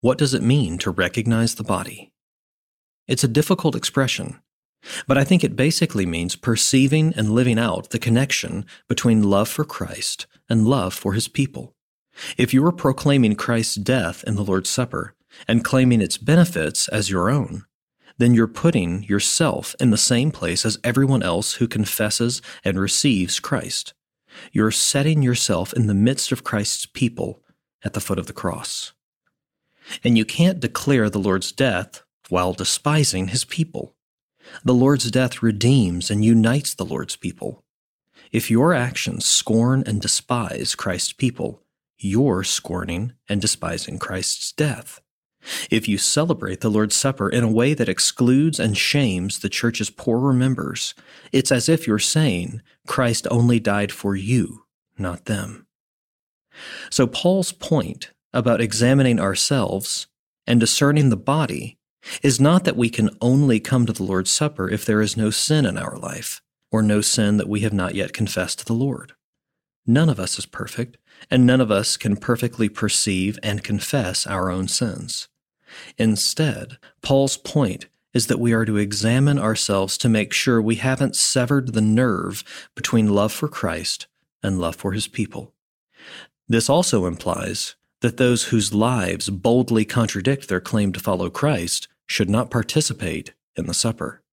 What does it mean to recognize the body? It's a difficult expression, but I think it basically means perceiving and living out the connection between love for Christ and love for his people. If you are proclaiming Christ's death in the Lord's Supper and claiming its benefits as your own, then you're putting yourself in the same place as everyone else who confesses and receives Christ. You're setting yourself in the midst of Christ's people at the foot of the cross. And you can't declare the Lord's death while despising his people. The Lord's death redeems and unites the Lord's people. If your actions scorn and despise Christ's people, you're scorning and despising Christ's death. If you celebrate the Lord's Supper in a way that excludes and shames the church's poorer members, it's as if you're saying Christ only died for you, not them. So Paul's point about examining ourselves and discerning the body is not that we can only come to the Lord's Supper if there is no sin in our life, or no sin that we have not yet confessed to the Lord. None of us is perfect, and none of us can perfectly perceive and confess our own sins. Instead, Paul's point is that we are to examine ourselves to make sure we haven't severed the nerve between love for Christ and love for his people. This also implies that those whose lives boldly contradict their claim to follow Christ should not participate in the supper.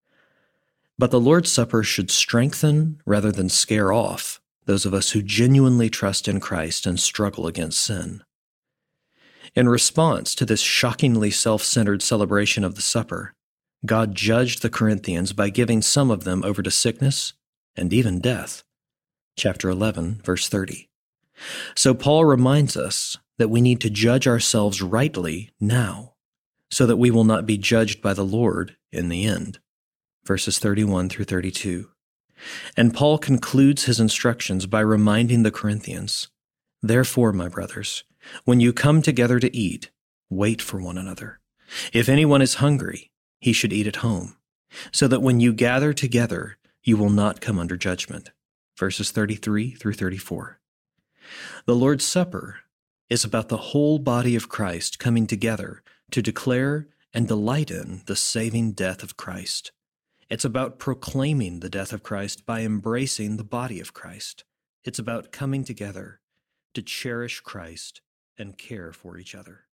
But the Lord's Supper should strengthen rather than scare off those of us who genuinely trust in Christ and struggle against sin. In response to this shockingly self-centered celebration of the supper, God judged the Corinthians by giving some of them over to sickness and even death. Chapter 11, verse 30. So Paul reminds us that we need to judge ourselves rightly now, so that we will not be judged by the Lord in the end. Verses 31 through 32. And Paul concludes his instructions by reminding the Corinthians, "Therefore, my brothers, when you come together to eat, wait for one another. If anyone is hungry, he should eat at home, so that when you gather together, you will not come under judgment." Verses 33 through 34. The Lord's Supper is about the whole body of Christ coming together to declare and delight in the saving death of Christ. It's about proclaiming the death of Christ by embracing the body of Christ. It's about coming together to cherish Christ and care for each other.